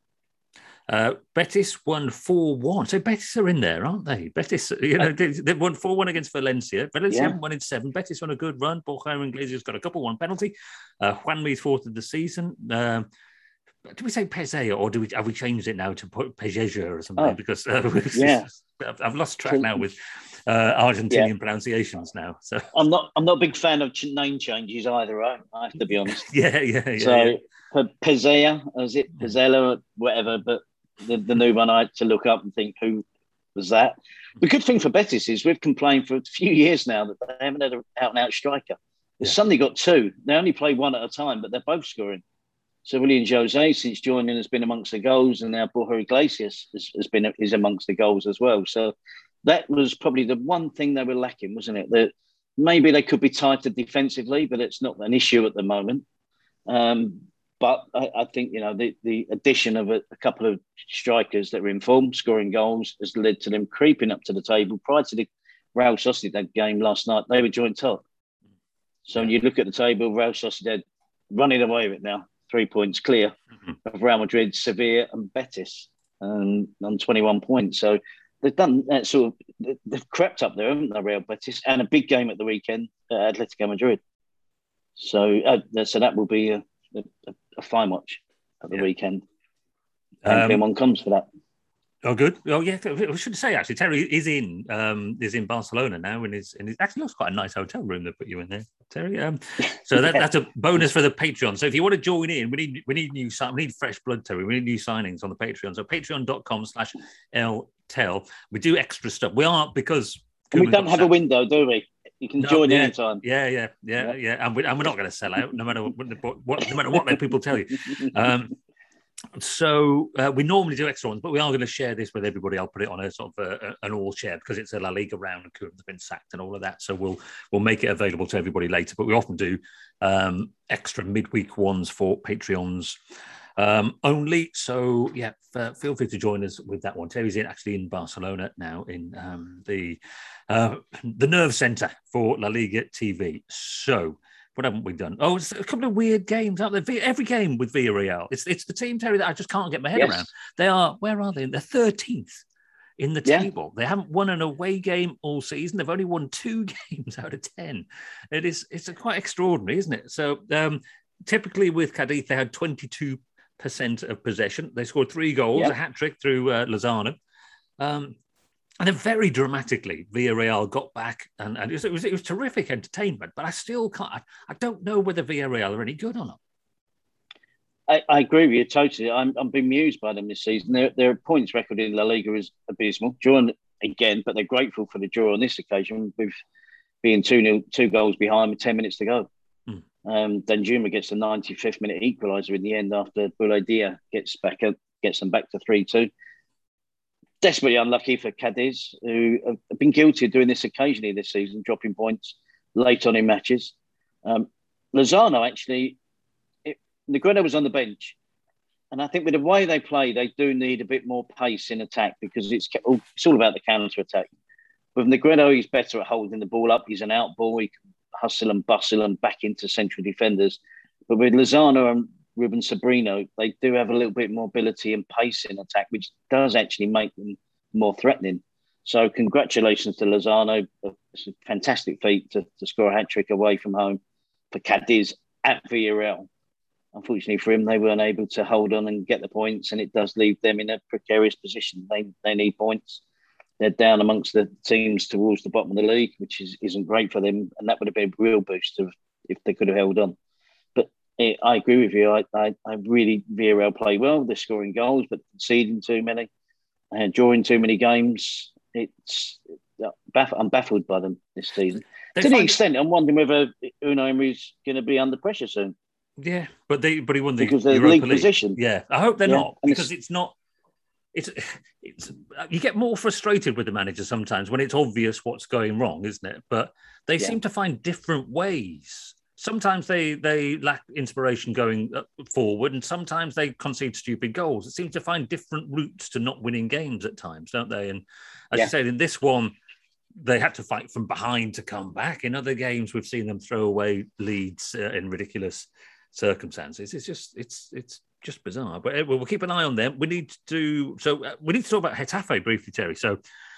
Uh, Betis won four one. So Betis are in there, aren't they? Betis, you know, they, they won four one against Valencia. Valencia yeah. haven't won in seven. Betis on a good run. Borja Iglesias got a couple, one penalty. Uh, Juanmi's fourth of the season. Uh, Do we say Pezea or do we have we changed it now to Pejeja or something? Oh, because uh, yeah. I've, I've lost track now with uh, Argentinian yeah. pronunciations now. So I'm not I'm not a big fan of name changes either. Right? I have to be honest. yeah, yeah, yeah. So yeah. Pezea, is it Pezzella, whatever? But the, the new one I had to look up and think who was that. The good thing for Betis is we've complained for a few years now that they haven't had an out and out striker. They've yeah. suddenly got two. They only play one at a time, but they're both scoring. So Willian Jose, since joining, has been amongst the goals, and now Borja Iglesias has, has been is amongst the goals as well. So that was probably the one thing they were lacking, wasn't it? That maybe they could be tighter defensively, but it's not an issue at the moment. Um, but I, I think you know the, the addition of a, a couple of strikers that were in form, scoring goals, has led to them creeping up to the table. Prior to the Real Sociedad game last night, they were joint top. So when you look at the table, Real Sociedad running away with it now. Three points clear mm-hmm. of Real Madrid, Sevilla, and Betis, um, on twenty-one points. So they've done that sort of. They've crept up there, haven't they, Real Betis, and a big game at the weekend at Atletico Madrid. So, uh, so that will be a, a, a fine watch at the yeah. weekend. And um, one comes for that. Oh, good. Oh, yeah. I should say actually, Terry is in um, is in Barcelona now, and is and it actually looks quite a nice hotel room they put you in there, Terry. Um, so that, that's a bonus for the Patreon. So if you want to join in, we need we need new we need fresh blood, Terry. We need new signings on the Patreon. So patreon dot com slash L tel. We do extra stuff. We are because we don't have a window, do we? You can no, join yeah, anytime. Yeah, yeah, yeah, yeah, yeah. And, we, and we're not going to sell out, no matter what, what no matter what people tell you. Um, So uh, we normally do extra ones, but we are going to share this with everybody. I'll put it on a sort of a, a, an all share because it's a La Liga round and Koeman's been sacked and all of that. So we'll we'll make it available to everybody later. But we often do um, extra midweek ones for Patreons um, only. So yeah, f- feel free to join us with that one. Terry's in actually in Barcelona now in um, the uh, the nerve centre for La Liga T V. So. What haven't we done? Oh, it's a couple of weird games out there. Every game with Villarreal. It's it's the team, Terry, that I just can't get my head yes. around. They are, where are they? They're thirteenth in the yeah. table. They haven't won an away game all season. They've only won two games out of ten. It is, it's a quite extraordinary, isn't it? So um, typically with Cadiz, they had twenty-two percent of possession. They scored three goals, yeah. a hat-trick through uh, Lozano. Um, And then very dramatically, Villarreal got back, and, and it, was, it was it was terrific entertainment. But I still can't. I, I don't know whether Villarreal are any good or not. I, I agree with you totally. I'm I'm bemused by them this season. Their their points record in La Liga is abysmal. Drawn again, but they're grateful for the draw on this occasion with being two nil, two goals behind with ten minutes to go. Mm. Um, Danjuma gets the ninety-fifth minute equaliser in the end after Bouladia gets back up, gets them back to three two. Desperately unlucky for Cadiz, who have been guilty of doing this occasionally this season, dropping points late on in matches. Um, Lozano, actually, it, Negredo was on the bench. And I think with the way they play, they do need a bit more pace in attack because it's, it's all about the counter-attack. With Negredo, he's better at holding the ball up. He's an out ball. He can hustle and bustle and back into central defenders. But with Lozano and Ruben Sobrino, they do have a little bit more ability and pace in attack, which does actually make them more threatening. So congratulations to Lozano, a it's a fantastic feat to, to score a hat-trick away from home for Cadiz at Villarreal. Unfortunately for him, they weren't able to hold on and get the points, and it does leave them in a precarious position. They they need points. They're down amongst the teams towards the bottom of the league, which is, isn't great for them, and that would have been a real boost of, if they could have held on. But it, I agree with you. I, I, I really, Villarreal play well. They're scoring goals, but conceding too many and drawing too many games. It's I'm baffled by them this season. They to the extent, I'm wondering whether Unai Emery's going to be under pressure soon. Yeah, but they but he won the because they're Europa league League position. Yeah, I hope they're yeah. not, because it's, it's not. It's it's you get more frustrated with the manager sometimes when it's obvious what's going wrong, isn't it? But they yeah. seem to find different ways. Sometimes they they lack inspiration going forward, and sometimes they concede stupid goals. It seems to find different routes to not winning games at times, don't they? And as yeah. you said, in this one, they had to fight from behind to come back. In other games, we've seen them throw away leads uh, in ridiculous circumstances. It's just it's it's just bizarre. But we'll keep an eye on them. We need to so uh, we need to talk about Getafe briefly, Terry. So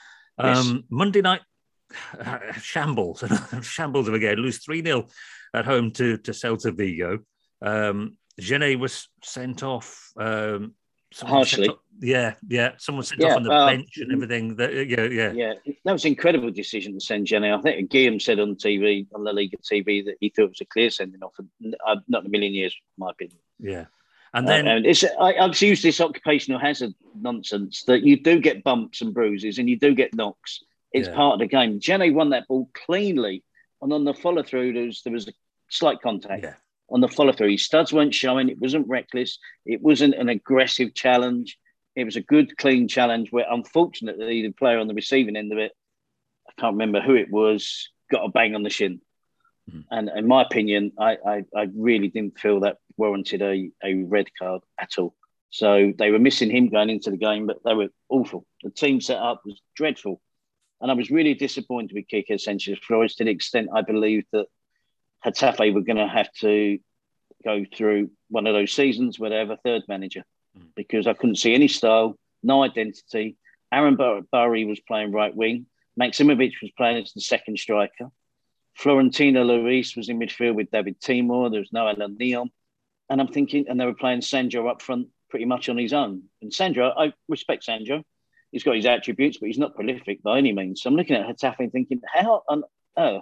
um, yes. Monday night uh, shambles, shambles of a game. Lose three nil at home to to Celta Vigo. Um, Gené was sent off. Um, Harshly. Off, yeah, yeah. Someone sent yeah, off on the uh, bench and everything. That, yeah, yeah. Yeah, that was an incredible decision to send Gené. I think Guillaume said on T V, on La Liga T V, that he thought it was a clear sending off. Uh, not in a million years, in my opinion. Yeah. And then... Uh, and it's, I, I've used this occupational hazard nonsense that you do get bumps and bruises and you do get knocks. It's yeah. part of the game. Gené won that ball cleanly. And on the follow-through, there was, there was a slight contact. Yeah. On the follow-through, his studs weren't showing. It wasn't reckless. It wasn't an aggressive challenge. It was a good, clean challenge where, unfortunately, the player on the receiving end of it, I can't remember who it was, got a bang on the shin. Mm-hmm. And in my opinion, I, I, I really didn't feel that warranted a, a red card at all. So they were missing him going into the game, but they were awful. The team set up was dreadful. And I was really disappointed with Quique Sánchez-Flores to the extent I believed that Getafe were going to have to go through one of those seasons where they have a third manager, mm. because I couldn't see any style, no identity. Aaron Barry was playing right wing. Maximovic was playing as the second striker. Florentino Luis was in midfield with David Timor. There was no Alan Neon. And I'm thinking, and they were playing Sandro up front pretty much on his own. And Sandro, I respect Sandro. He's got his attributes, but he's not prolific by any means. So I'm looking at Getafe and thinking, how on earth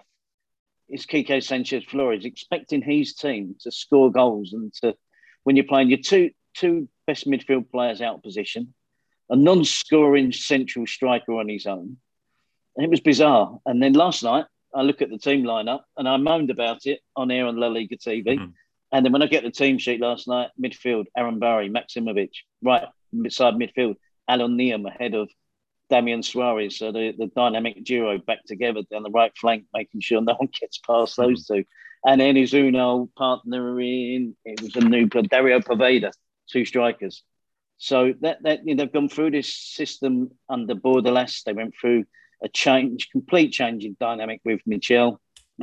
is Quique Sánchez-Flores expecting his team to score goals and to, when you're playing your two two best midfield players out of position, a non-scoring central striker on his own? And it was bizarre. And then last night, I look at the team lineup and I moaned about it on air on La Liga T V. Mm-hmm. And then when I get the team sheet last night, midfield, Aaron Barry, Maximovic, right beside midfield, Alan Neum ahead of Damian Suarez. So the, the dynamic duo back together down the right flank, making sure no one gets past those mm-hmm. two. And then his Uno partner in, it was a new player, Dario Poveda, two strikers. So that, that you know, they've gone through this system under Bordalas. They went through a change, complete change in dynamic with Michel.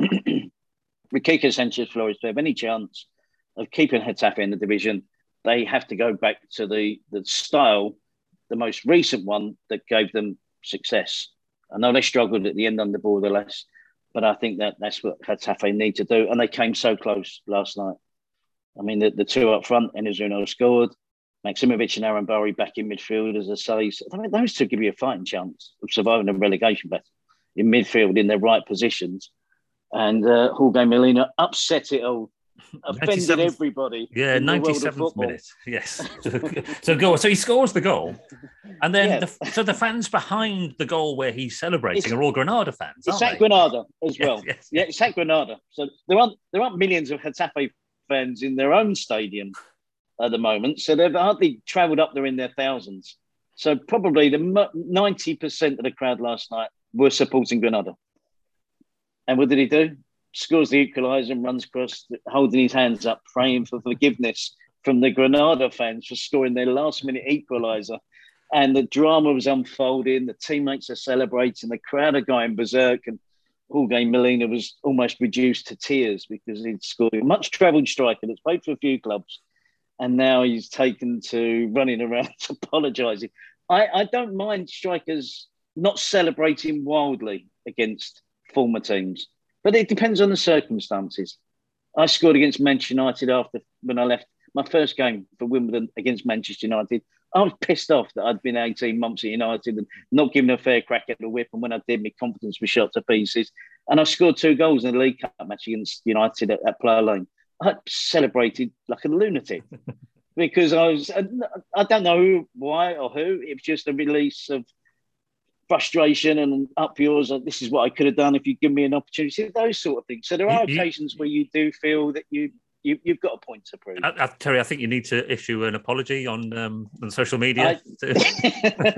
With Quique Sánchez-Flores, to have any chance of keeping Getafe in the division, they have to go back to the, the style, the most recent one that gave them success. I know they struggled at the end under Bordalas, but I think that that's what Getafe need to do. And they came so close last night. I mean, the, the two up front, Enezuno scored. Maximovic and Aaron Barry back in midfield, as I say. So, I mean, those two give you a fighting chance of surviving a relegation battle in midfield in their right positions. And uh, Jorge Molina upset it all, offended everybody. Yeah, ninety-seventh minute. Yes. So, so goal. So he scores the goal, and then yeah. the, so the fans behind the goal where he's celebrating it's, are all Granada fans. It's aren't at Granada as well. Yes, yes. Yeah, it's at Granada. So there aren't there aren't millions of Getafe fans in their own stadium at the moment. So they've hardly travelled up there in their thousands. So probably the ninety percent of the crowd last night were supporting Granada. And what did he do? Scores the equaliser and runs across, holding his hands up, praying for forgiveness from the Granada fans for scoring their last-minute equaliser. And the drama was unfolding. The teammates are celebrating. The crowd are going berserk. And Jorge Molina was almost reduced to tears because he'd scored a much-travelled striker that's played for a few clubs. And now he's taken to running around apologising. I, I don't mind strikers not celebrating wildly against former teams. But it depends on the circumstances. I scored against Manchester United after when I left my first game for Wimbledon against Manchester United. I was pissed off that I'd been eighteen months at United and not given a fair crack at the whip. And when I did, my confidence was shot to pieces. And I scored two goals in the League Cup match against United at, at Player Lane. I celebrated like a lunatic because I was, I don't know why or who, it was just a release of frustration and up yours. This is what I could have done if you give me an opportunity, those sort of things. So there are you, occasions where you do feel that you, you, you've got a point to prove. I, I, Terry, I think you need to issue an apology on um, on social media. I,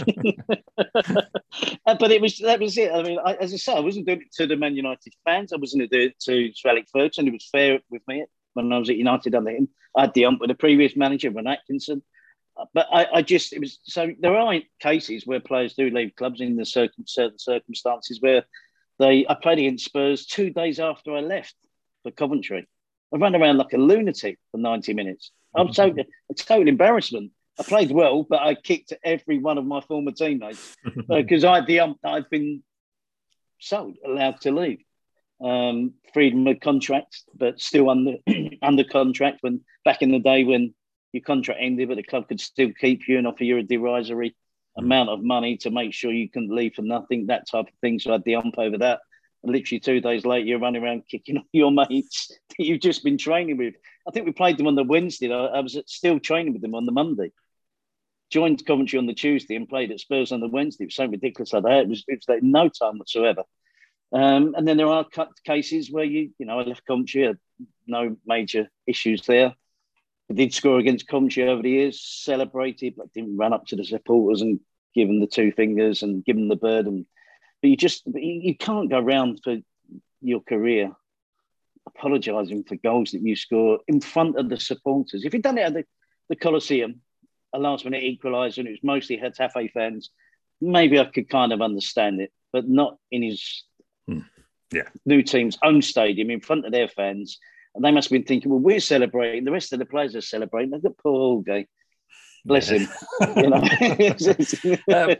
but it was that was it. I mean, I, as I said, I wasn't doing it to the Man United fans. I wasn't doing it to Sir Alex Ferguson. It was fair with me when I was at United under him. I had the ump with the previous manager, Ron Atkinson. But I, I just, it was, so there are cases where players do leave clubs in the circum, certain circumstances where they, I played against Spurs two days after I left for Coventry. I ran around like a lunatic for ninety minutes. I was so, a total embarrassment. I played well, but I kicked every one of my former teammates because uh, I had the ump, I'd been sold, allowed to leave. Um, freedom of contract, but still under under contract. When back in the day when your contract ended, but the club could still keep you and offer you a derisory mm. amount of money to make sure you couldn't leave for nothing, that type of thing. So I had the ump over that. And literally two days later, you're running around kicking off your mates that you've just been training with. I think we played them on the Wednesday. I, I was still training with them on the Monday. Joined Coventry on the Tuesday and played at Spurs on the Wednesday. It was so ridiculous like that. It was, it was like no time whatsoever. Um, and then there are cases where you, you know, I left Coventry, had no major issues there. I did score against Coventry over the years, celebrated, but didn't run up to the supporters and give them the two fingers and give them the bird. And, but you just, you can't go around for your career apologising for goals that you score in front of the supporters. If you'd done it at the, the Coliseum, a last-minute equaliser, and it was mostly Getafe fans, maybe I could kind of understand it, but not in his hmm. yeah. new team's own stadium in front of their fans. And they must have been thinking, well, we're celebrating. The rest of the players are celebrating. They've got poor Holgate. Bless yeah. him. You know?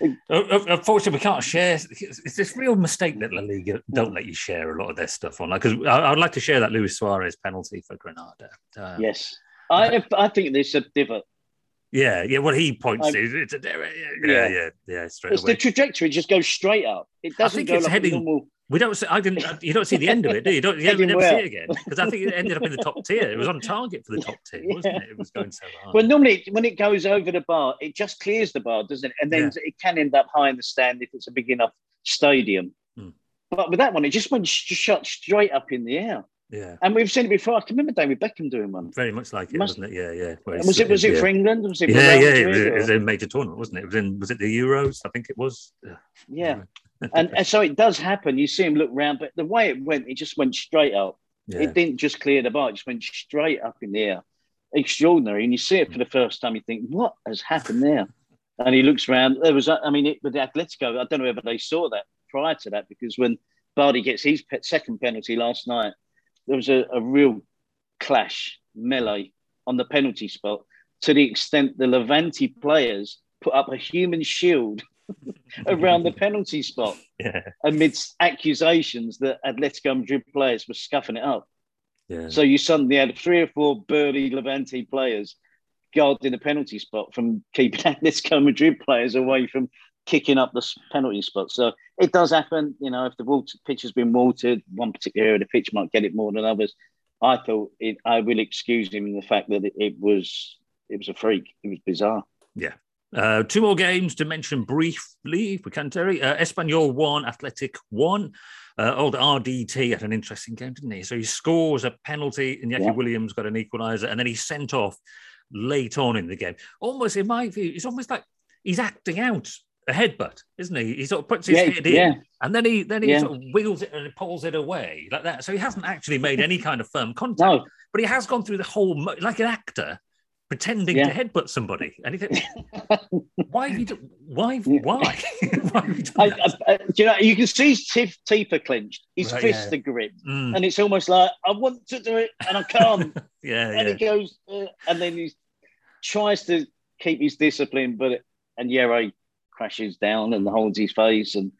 um, unfortunately, we can't share. It's this real mistake that La Liga don't let you share a lot of their stuff on. Because like, I, I'd like to share that Luis Suarez penalty for Granada. Um, yes. I I think there's a divot. Yeah, yeah. What he points I'm, to, it's a, yeah, yeah, yeah, yeah. Straight it's away. The trajectory just goes straight up. It doesn't I think go it's like heading. a normal. We don't. See, I didn't. You don't see the end of it, do you? you don't. You never, never see it again because I think it ended up in the top tier. It was on target for the top tier, wasn't it? It was going so hard. Well, normally when it goes over the bar, it just clears the bar, doesn't it? And then yeah. it can end up high in the stand if it's a big enough stadium. Hmm. But with that one, it just went sh- shot straight up in the air. Yeah, and we've seen it before. I can remember David Beckham doing one. Very much like it, Must, wasn't it? Yeah, yeah. Was it? Was it yeah. for England? Was it? For yeah, yeah. It was, it was a major tournament, wasn't it? It was in. Was it the Euros? I think it was. Yeah, and, and so it does happen. You see him look round, but the way it went, it just went straight up. Yeah. It didn't just clear the bar; it just went straight up in the air. Extraordinary. And you see it for the first time, you think, "What has happened there?" And he looks around. There was, I mean, it, with the Atletico, I don't know whether they saw that prior to that, because when Bardi gets his second penalty last night, there was a, a real clash, melee on the penalty spot to the extent the Levante players put up a human shield around the penalty spot yeah. amidst accusations that Atletico Madrid players were scuffing it up. Yeah. So you suddenly had three or four burly Levante players guarding the penalty spot from keeping Atletico Madrid players away from kicking up the penalty spot. So it does happen, you know, if the water, pitch has been watered, one particular area of the pitch might get it more than others. I thought it, I will excuse him in the fact that it, it was it was a freak. It was bizarre. Yeah. Uh, two more games to mention briefly, if we can, Terry. Uh, Espanyol won, Athletic won. Uh, old R D T had an interesting game, didn't he? So he scores a penalty, and Iñaki yeah. Williams got an equaliser, and then he's sent off late on in the game. Almost, in my view, it's almost like he's acting out a headbutt, isn't he? He sort of puts his yeah, head in, yeah. and then he then he yeah. sort of wiggles it and pulls it away like that. So he hasn't actually made any kind of firm contact, no. but he has gone through the whole mo- like an actor pretending yeah. to headbutt somebody. And he thinks, why have you do- why yeah. why why have you done that? I, I, do you know, you can see his teeth, teeth are clenched, his right, fists yeah. are gripped, mm. and it's almost like I want to do it and I can't. yeah, and yeah. he goes, uh, and then he tries to keep his discipline, but and Yere crashes down and holds his face, and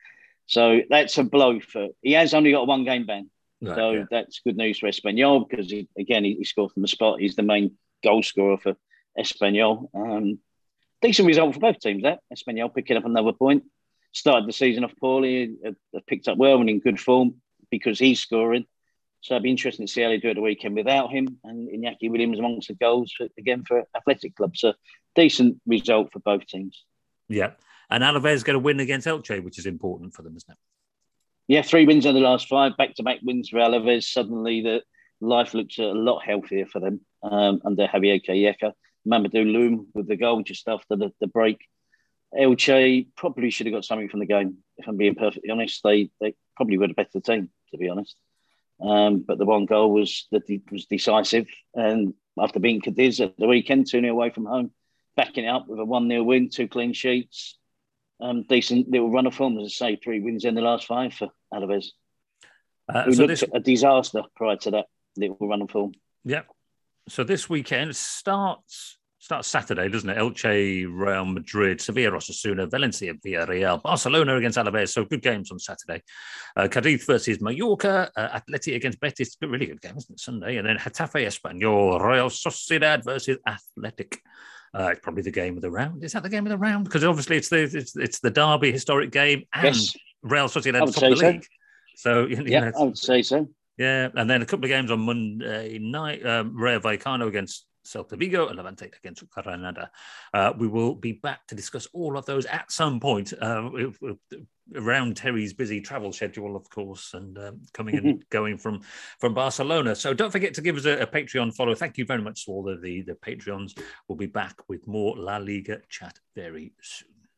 So that's a blow for. He has only got a one game ban, Right, so yeah. that's good news for Espanyol because he, again he, he scored from the spot. He's the main goal scorer for Espanyol. Um, decent result for both teams. That Espanyol picking up another point. Started the season off poorly, uh, picked up well and in good form because he's scoring. So it'd be interesting to see how they do at the weekend without him. And Iñaki Williams amongst the goals for, again for Athletic Club. So decent result for both teams. Yeah. And Alaves got a win against Elche, which is important for them, isn't it? Yeah, three wins in the last five, back-to-back wins for Alaves. Suddenly the life looks a lot healthier for them um, under Javier Calleja. Mamadou Loum with the goal just after the, the break. Elche probably should have got something from the game, if I'm being perfectly honest. They they probably were the better team, to be honest. Um, but the one goal was that was decisive. And after beating Cadiz at the weekend, two nil away from home, backing it up with a one nil win, two clean sheets. Um, decent little run of form, as I say, three wins in the last five for Alaves. Uh, Who so looked this, a disaster prior to that little run of form. yeah. So this weekend starts starts Saturday, doesn't it? Elche, Real Madrid, Sevilla, Osasuna, Valencia, Villarreal, Barcelona against Alaves. So good games on Saturday. Uh, Cadiz versus Mallorca, uh, Atleti against Betis. Really good game, isn't it? Sunday. And then Getafe, Espanyol, Real Sociedad versus Athletic. Uh, it's probably the game of the round. Is that the game of the round? Because obviously it's the it's, it's the derby historic game and Yes, Real Sociedad I at would the top of the say so. league. So, you Yeah, know, I would say so. yeah, and then a couple of games on Monday night. Um, Rayo Vallecano against Celta Vigo and Levante against Granada. Uh, we will be back to discuss all of those at some point uh, around Terry's busy travel schedule, of course, and um, coming and going from, from Barcelona. So don't forget to give us a, a Patreon follow. Thank you very much to all of the, the Patreons. We'll be back with more La Liga chat very soon.